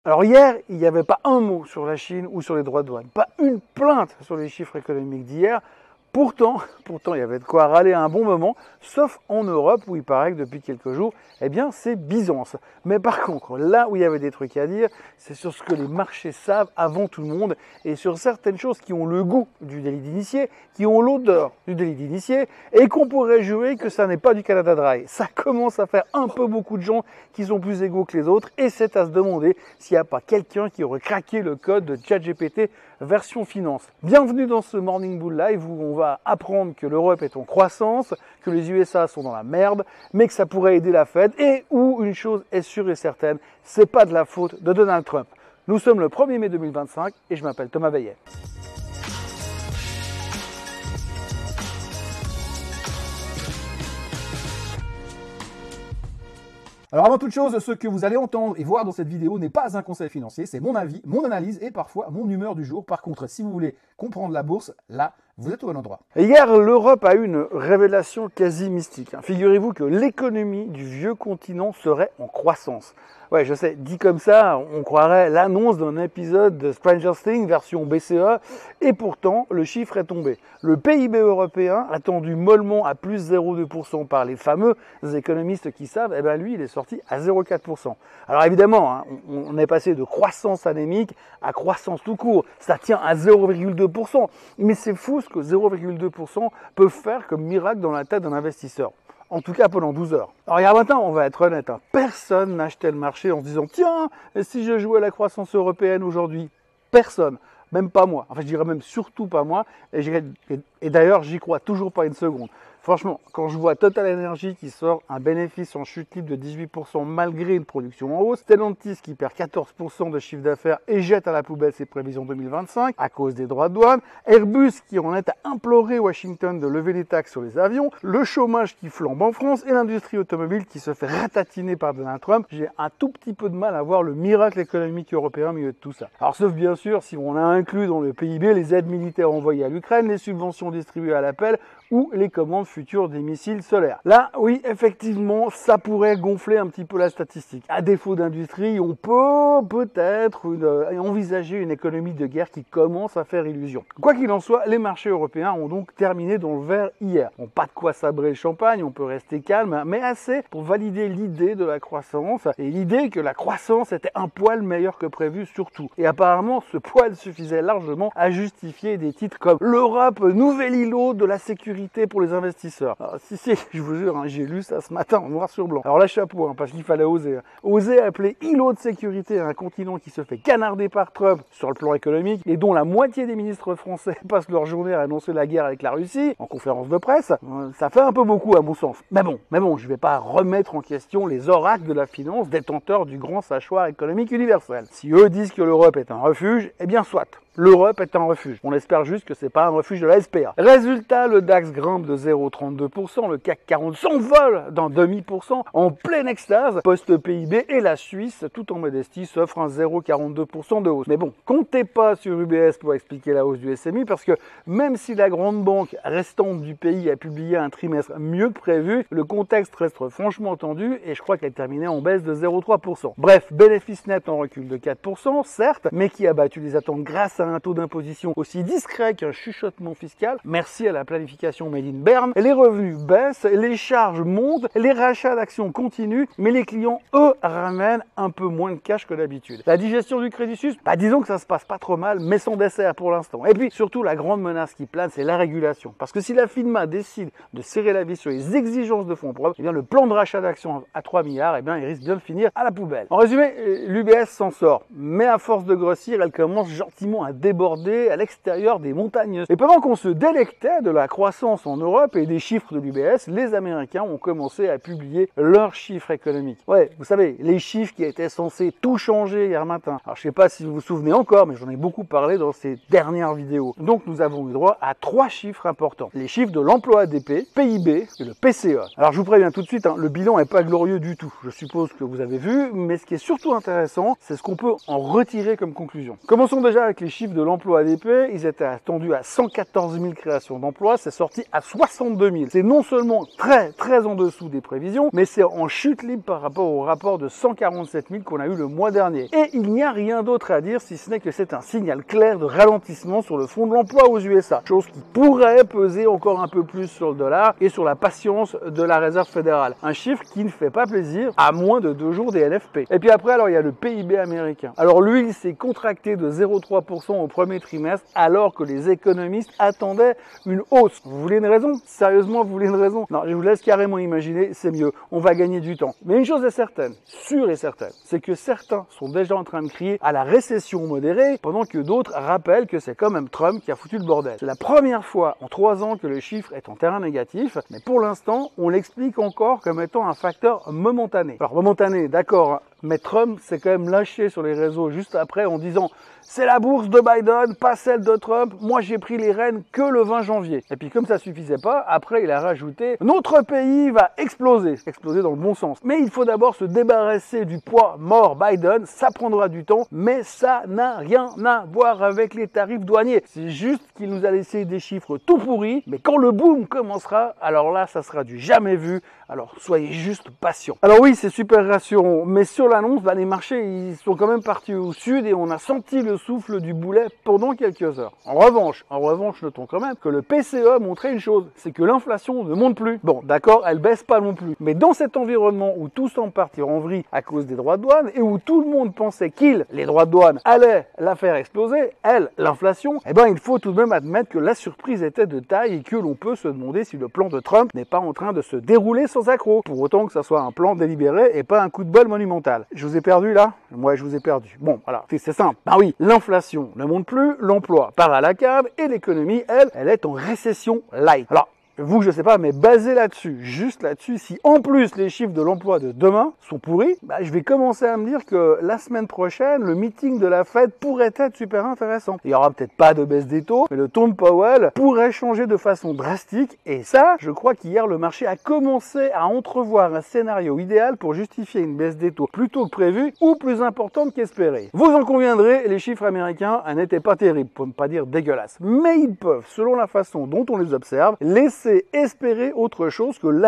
Alors hier, il n'y avait pas un mot sur la Chine ou sur les droits de douane, pas une plainte sur les chiffres économiques d'hier. Pourtant, il y avait de quoi râler à un bon moment, sauf en Europe où il paraît que depuis quelques jours, eh bien, c'est Byzance. Mais par contre, là où il y avait des trucs à dire, c'est sur ce que les marchés savent avant tout le monde et sur certaines choses qui ont le goût du délit d'initié, qui ont l'odeur du délit d'initié et qu'on pourrait jurer que ça n'est pas du Canada Dry. Ça commence à faire un peu beaucoup de gens qui sont plus égaux que les autres et c'est à se demander s'il n'y a pas quelqu'un qui aurait craqué le code de ChatGPT version finance. Bienvenue dans ce Morning Bull Live où on va apprendre que l'Europe est en croissance, que les USA sont dans la merde, mais que ça pourrait aider la Fed et où une chose est sûre et certaine, c'est pas de la faute de Donald Trump. Nous sommes le 1er mai 2025 et je m'appelle Thomas Veillet. Alors avant toute chose, ce que vous allez entendre et voir dans cette vidéo n'est pas un conseil financier, c'est mon avis, mon analyse et parfois mon humeur du jour. Par contre, si vous voulez comprendre la bourse, là, vous êtes au bon endroit. Hier, l'Europe a eu une révélation quasi mystique. Figurez-vous que l'économie du vieux continent serait en croissance. Ouais, je sais, dit comme ça, on croirait l'annonce d'un épisode de Stranger Things version BCE, et pourtant, le chiffre est tombé. Le PIB européen, attendu mollement à plus 0,2% par les fameux économistes qui savent, eh ben lui, il est sorti à 0,4%. Alors évidemment, on est passé de croissance anémique à croissance tout court. Ça tient à 0,2%. Mais c'est fou ce que 0,2% peut faire comme miracle dans la tête d'un investisseur. En tout cas pendant 12 heures. Alors il y a 20 ans, on va être honnête, personne n'achetait le marché en se disant « Tiens, si je jouais à la croissance européenne aujourd'hui ?» Personne, même pas moi. Enfin, je dirais même surtout pas moi. Et d'ailleurs, j'y crois toujours pas une seconde. Franchement, quand je vois Total Energy qui sort un bénéfice en chute libre de 18% malgré une production en hausse, Stellantis qui perd 14% de chiffre d'affaires et jette à la poubelle ses prévisions 2025 à cause des droits de douane, Airbus qui en est à implorer Washington de lever les taxes sur les avions, le chômage qui flambe en France et l'industrie automobile qui se fait ratatiner par Donald Trump, j'ai un tout petit peu de mal à voir le miracle économique européen au milieu de tout ça. Alors sauf bien sûr si on a inclus dans le PIB les aides militaires envoyées à l'Ukraine, les subventions distribuées à l'appel ou les commandes futures des missiles solaires. Là, oui, effectivement, ça pourrait gonfler un petit peu la statistique. À défaut d'industrie, on peut peut-être envisager une économie de guerre qui commence à faire illusion. Quoi qu'il en soit, les marchés européens ont donc terminé dans le vert hier. Bon, pas de quoi sabrer le champagne, on peut rester calme, mais assez pour valider l'idée de la croissance et l'idée que la croissance était un poil meilleur que prévu surtout. Et apparemment, ce poil suffisait largement à justifier des titres comme l'Europe, nouvel îlot de la sécurité pour les investisseurs. Alors, si, je vous jure, j'ai lu ça ce matin en noir sur blanc. Alors là, chapeau, parce qu'il fallait oser. Oser appeler îlot de sécurité à un continent qui se fait canarder par Trump sur le plan économique et dont la moitié des ministres français passent leur journée à annoncer la guerre avec la Russie en conférence de presse, ça fait un peu beaucoup à mon sens. Mais bon, je vais pas remettre en question les oracles de la finance détenteurs du grand sachoir économique universel. Si eux disent que l'Europe est un refuge, eh bien soit. L'Europe est un refuge. On espère juste que c'est pas un refuge de la SPA. Résultat, le DAX grimpe de 0,32%, le CAC 40 s'envole d'un demi% en pleine extase. Post-PIB et la Suisse, tout en modestie, s'offre un 0,42% de hausse. Mais bon, comptez pas sur UBS pour expliquer la hausse du SMI parce que même si la grande banque restante du pays a publié un trimestre mieux que prévu, le contexte reste franchement tendu et je crois qu'elle terminait en baisse de 0,3%. Bref, bénéfice net en recul de 4%, certes, mais qui a battu les attentes grâce à un taux d'imposition aussi discret qu'un chuchotement fiscal, merci à la planification made in Berne. Les revenus baissent, les charges montent, les rachats d'actions continuent, mais les clients, eux, ramènent un peu moins de cash que d'habitude. La digestion du Crédit Suisse, disons que ça se passe pas trop mal, mais sans dessert pour l'instant. Et puis, surtout, la grande menace qui plane, c'est la régulation. Parce que si la FINMA décide de serrer la vis sur les exigences de fonds propres, eh bien, le plan de rachat d'actions à 3 milliards, eh bien, il risque bien de finir à la poubelle. En résumé, l'UBS s'en sort, mais à force de grossir, elle commence gentiment à déborder à l'extérieur des montagnes. Et pendant qu'on se délectait de la croissance en Europe et des chiffres de l'UBS, les Américains ont commencé à publier leurs chiffres économiques. Ouais, vous savez, les chiffres qui étaient censés tout changer hier matin. Alors je sais pas si vous vous souvenez encore, mais j'en ai beaucoup parlé dans ces dernières vidéos. Donc nous avons eu droit à 3 chiffres importants. Les chiffres de l'emploi ADP, PIB et le PCE. Alors je vous préviens tout de suite, le bilan n'est pas glorieux du tout. Je suppose que vous avez vu, mais ce qui est surtout intéressant, c'est ce qu'on peut en retirer comme conclusion. Commençons déjà avec les chiffres chiffres de l'emploi ADP, ils étaient attendus à 114 000 créations d'emplois, c'est sorti à 62 000. C'est non seulement très en dessous des prévisions, mais c'est en chute libre par rapport au rapport de 147 000 qu'on a eu le mois dernier. Et il n'y a rien d'autre à dire si ce n'est que c'est un signal clair de ralentissement sur le front de l'emploi aux USA, chose qui pourrait peser encore un peu plus sur le dollar et sur la patience de la Réserve fédérale. Un chiffre qui ne fait pas plaisir à moins de 2 jours des LFP. Et puis après, alors il y a le PIB américain. Alors lui, il s'est contracté de 0,3% au premier trimestre alors que les économistes attendaient une hausse. Vous voulez une raison? Sérieusement, vous voulez une raison? Non, je vous laisse carrément imaginer, c'est mieux. On va gagner du temps. Mais une chose est certaine, sûre et certaine, c'est que certains sont déjà en train de crier à la récession modérée pendant que d'autres rappellent que c'est quand même Trump qui a foutu le bordel. C'est la première fois en 3 ans que le chiffre est en terrain négatif, mais pour l'instant, on l'explique encore comme étant un facteur momentané. Alors momentané, d'accord, hein, mais Trump s'est quand même lâché sur les réseaux juste après en disant « C'est la bourse de Biden, pas celle de Trump, moi j'ai pris les rênes que le 20 janvier. » Et puis comme ça suffisait pas, après il a rajouté « Notre pays va exploser », exploser dans le bon sens. Mais il faut d'abord se débarrasser du poids mort Biden, ça prendra du temps, mais ça n'a rien à voir avec les tarifs douaniers. C'est juste qu'il nous a laissé des chiffres tout pourris, mais quand le boom commencera, alors là ça sera du jamais vu, alors soyez juste patients. Alors oui, c'est super rassurant, mais sur l'annonce, les marchés ils sont quand même partis au sud et on a senti le souffle du boulet pendant quelques heures. En revanche, notons quand même que le PCE montrait une chose, c'est que l'inflation ne monte plus. Bon, d'accord, elle baisse pas non plus, mais dans cet environnement où tout semble partir en vrille à cause des droits de douane et où tout le monde pensait les droits de douane, allaient la faire exploser, l'inflation, il faut tout de même admettre que la surprise était de taille et que l'on peut se demander si le plan de Trump n'est pas en train de se dérouler sans accroc, pour autant que ça soit un plan délibéré et pas un coup de bol monumental. Je vous ai perdu là? Moi, je vous ai perdu. Bon, voilà, c'est simple. Ben oui, l'inflation ne monte plus, l'emploi part à la cave et l'économie, elle est en récession light. Alors, vous, je sais pas, mais basé là-dessus, juste là-dessus, si en plus les chiffres de l'emploi de demain sont pourris, je vais commencer à me dire que la semaine prochaine, le meeting de la Fed pourrait être super intéressant. Il y aura peut-être pas de baisse des taux, mais le ton de Powell pourrait changer de façon drastique. Et ça, je crois qu'hier, le marché a commencé à entrevoir un scénario idéal pour justifier une baisse des taux plus tôt que prévu ou plus importante qu'espérée. Vous en conviendrez, les chiffres américains n'étaient pas terribles, pour ne pas dire dégueulasses. Mais ils peuvent, selon la façon dont on les observe, laisser espérer autre chose que de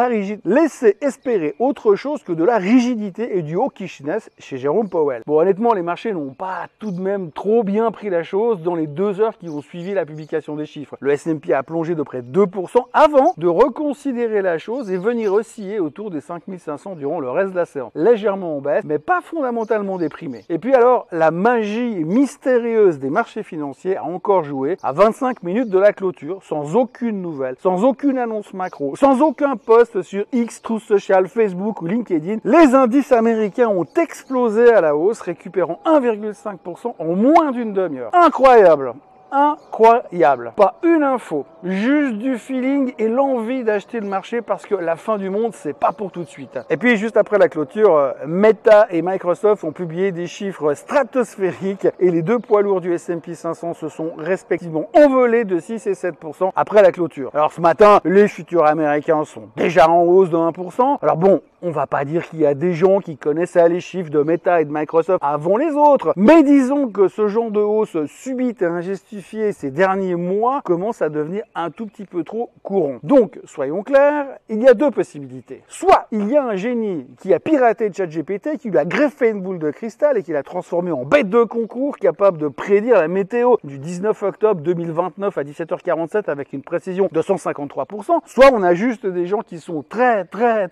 la rigidité et du hawkishness chez Jérôme Powell. Bon, honnêtement, les marchés n'ont pas tout de même trop bien pris la chose dans les 2 heures qui ont suivi la publication des chiffres. Le S&P a plongé de près de 2% avant de reconsidérer la chose et venir osciller autour des 5500 durant le reste de la séance. Légèrement en baisse, mais pas fondamentalement déprimé. Et puis alors, la magie mystérieuse des marchés financiers a encore joué à 25 minutes de la clôture, sans aucune nouvelle, sans aucune annonce macro, sans aucun post sur X, Truth Social, Facebook ou LinkedIn, les indices américains ont explosé à la hausse, récupérant 1,5% en moins d'une demi-heure. Incroyable! Incroyable. Pas une info, juste du feeling et l'envie d'acheter le marché parce que la fin du monde, c'est pas pour tout de suite. Et puis juste après la clôture, Meta et Microsoft ont publié des chiffres stratosphériques et les 2 poids lourds du S&P 500 se sont respectivement envolés de 6 et 7% après la clôture. Alors ce matin, les futurs américains sont déjà en hausse de 1%. Alors bon, on va pas dire qu'il y a des gens qui connaissaient les chiffres de Meta et de Microsoft avant les autres, mais disons que ce genre de hausse subite et injustifiée ces derniers mois commence à devenir un tout petit peu trop courant. Donc, soyons clairs, il y a 2 possibilités. Soit il y a un génie qui a piraté ChatGPT, qui lui a greffé une boule de cristal et qui l'a transformé en bête de concours capable de prédire la météo du 19 octobre 2029 à 17h47 avec une précision de 153%. Soit on a juste des gens qui sont très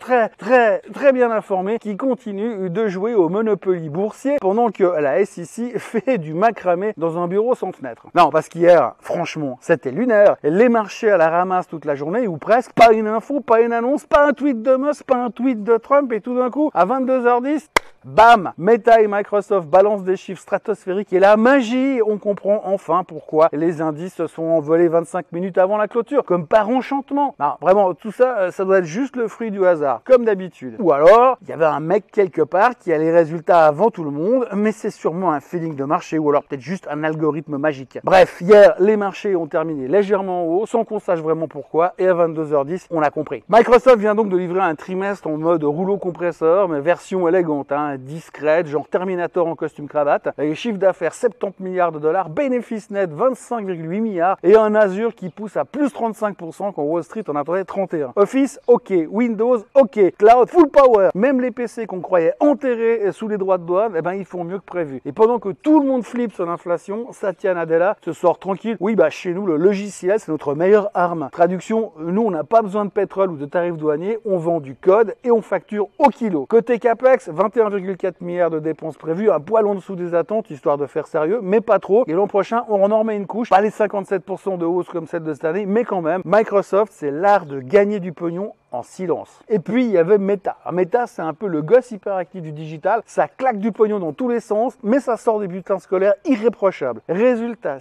bien informés, qui continuent de jouer au Monopoly boursier pendant que la SEC fait du macramé dans un bureau sans fenêtre. Non, parce qu'hier, franchement, c'était lunaire. Les marchés à la ramasse toute la journée ou presque. Pas une info, pas une annonce, pas un tweet de Musk, pas un tweet de Trump et tout d'un coup, à 22h10, bam, Meta et Microsoft balancent des chiffres stratosphériques et la magie, on comprend enfin pourquoi les indices se sont envolés 25 minutes avant la clôture, comme par enchantement. Non, vraiment, tout ça, ça doit être juste le fruit du hasard, comme d'habitude. d'habitude. Ou alors, il y avait un mec quelque part qui a les résultats avant tout le monde, mais c'est sûrement un feeling de marché ou alors peut-être juste un algorithme magique. Bref, hier, les marchés ont terminé légèrement en haut, sans qu'on sache vraiment pourquoi, et à 22h10, on a compris. Microsoft vient donc de livrer un trimestre en mode rouleau compresseur, mais version élégante, discrète, genre Terminator en costume cravate, avec chiffre d'affaires 70 milliards de dollars, bénéfice net 25,8 milliards, et un Azure qui pousse à plus 35% quand Wall Street en attendait 31. Office, ok. Windows, ok. Cloud, full power. Même les PC qu'on croyait enterrés sous les droits de douane, eh ben, ils font mieux que prévu. Et pendant que tout le monde flippe sur l'inflation, Satya Nadella se sort tranquille. Oui, chez nous, le logiciel, c'est notre meilleure arme. Traduction, nous, on n'a pas besoin de pétrole ou de tarifs douaniers, on vend du code et on facture au kilo. Côté CAPEX, 21,4 milliards de dépenses prévues, un poil en dessous des attentes, histoire de faire sérieux, mais pas trop. Et l'an prochain, on en remet une couche. Pas les 57% de hausse comme celle de cette année, mais quand même, Microsoft, c'est l'art de gagner du pognon en silence. Et puis il y avait Meta. Meta, c'est un peu le gosse hyperactif du digital, ça claque du pognon dans tous les sens, mais ça sort des bulletins scolaires irréprochables. Résultat,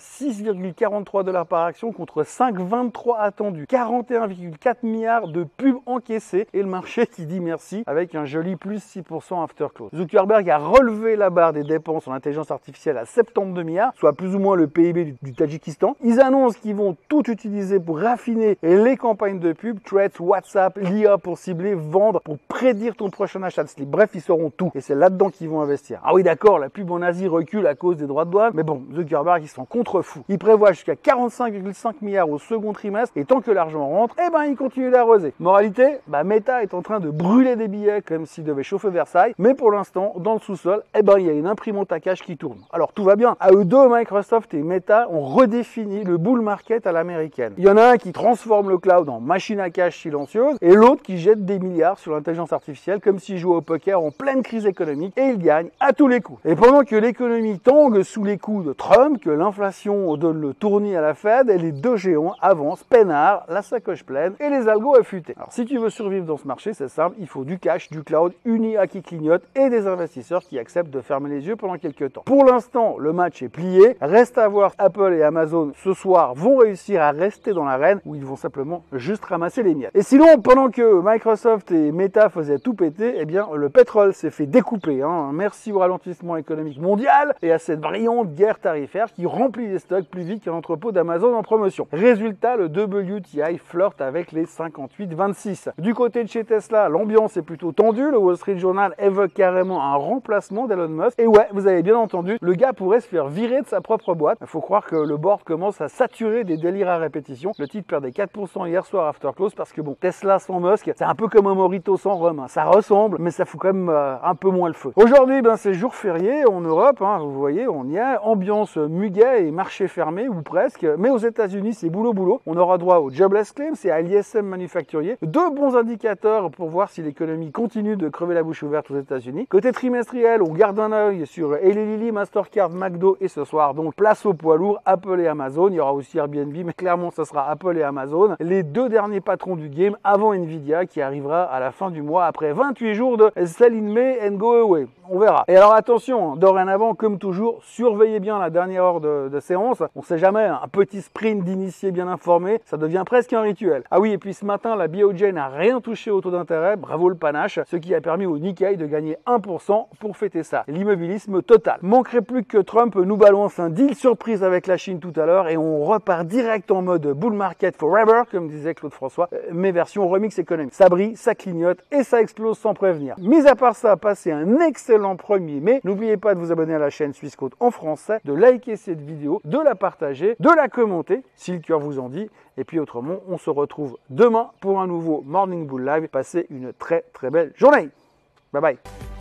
6,43 $ par action contre 5,23 attendus, 41,4 milliards de pubs encaissés et le marché qui dit merci avec un joli plus 6% after close. Zuckerberg a relevé la barre des dépenses en intelligence artificielle à 72 milliards, soit plus ou moins le PIB du Tadjikistan. Ils annoncent qu'ils vont tout utiliser pour raffiner les campagnes de pub, Threads, WhatsApp, l'IA pour cibler, vendre, pour prédire ton prochain achat de slip. Bref, ils sauront tout. Et c'est là-dedans qu'ils vont investir. Ah oui, d'accord, la pub en Asie recule à cause des droits de douane. Mais bon, Zuckerberg, ils sont contre-fous. Il prévoit jusqu'à 45,5 milliards au second trimestre. Et tant que l'argent rentre, il continue d'arroser. Moralité, Meta est en train de brûler des billets comme s'il devait chauffer Versailles. Mais pour l'instant, dans le sous-sol, il y a une imprimante à cash qui tourne. Alors tout va bien. À eux deux, Microsoft et Meta ont redéfini le bull market à l'américaine. Il y en a un qui transforme le cloud en machine à cash silencieuse et l'autre qui jette des milliards sur l'intelligence artificielle comme s'il jouait au poker en pleine crise économique et il gagne à tous les coups. Et pendant que l'économie tangue sous les coups de Trump, que l'inflation donne le tournis à la Fed, et les deux géants avancent peinard, la sacoche pleine et les algos affûtés. Alors si tu veux survivre dans ce marché, c'est simple, il faut du cash, du cloud, une IA qui clignote et des investisseurs qui acceptent de fermer les yeux pendant quelques temps. Pour l'instant, le match est plié. Reste à voir Apple et Amazon ce soir vont réussir à rester dans l'arène ou ils vont simplement juste ramasser les miettes. Et sinon, pendant que Microsoft et Meta faisaient tout péter, le pétrole s'est fait découper. Merci au ralentissement économique mondial et à cette brillante guerre tarifaire qui remplit les stocks plus vite qu'un entrepôt d'Amazon en promotion. Résultat, le WTI flirte avec les 58,26. Du côté de chez Tesla, l'ambiance est plutôt tendue. Le Wall Street Journal évoque carrément un remplacement d'Elon Musk. Et ouais, vous avez bien entendu, le gars pourrait se faire virer de sa propre boîte. Il faut croire que le board commence à saturer des délires à répétition. Le titre perdait 4% hier soir after close parce que Tesla sans Musk, c'est un peu comme un Morito sans rhum. Ça ressemble, mais ça fout quand même un peu moins le feu. Aujourd'hui, c'est jour férié en Europe. Vous voyez, on y est. Ambiance muguet et marché fermé, ou presque. Mais aux États-Unis, c'est boulot. On aura droit au Jobless Claims et à l'ISM manufacturier. Deux bons indicateurs pour voir si l'économie continue de crever la bouche ouverte aux États-Unis. Côté trimestriel, on garde un œil sur Eli Lilly, Mastercard, McDo et ce soir, donc place au poids lourd, Apple et Amazon. Il y aura aussi Airbnb, mais clairement, ce sera Apple et Amazon. Les deux derniers patrons du game avant Nvidia qui arrivera à la fin du mois après 28 jours de sell in May and go away. On verra. Et alors attention, dorénavant, comme toujours, surveillez bien la dernière heure de séance. On sait jamais, un petit sprint d'initiés bien informés, ça devient presque un rituel. Ah oui, et puis ce matin, la BOJ n'a rien touché au taux d'intérêt, bravo le panache, ce qui a permis au Nikkei de gagner 1% pour fêter ça. L'immobilisme total. Manquerait plus que Trump nous balance un deal surprise avec la Chine tout à l'heure et on repart direct en mode bull market forever, comme disait Claude François, mais version remix économique. Ça brille, ça clignote et ça explose sans prévenir. Mis à part ça, passez un excellent 1er mai. N'oubliez pas de vous abonner à la chaîne Suisse Côte en français, de liker cette vidéo, de la partager, de la commenter si le cœur vous en dit. Et puis autrement, on se retrouve demain pour un nouveau Morning Bull Live. Passez une très belle journée. Bye bye.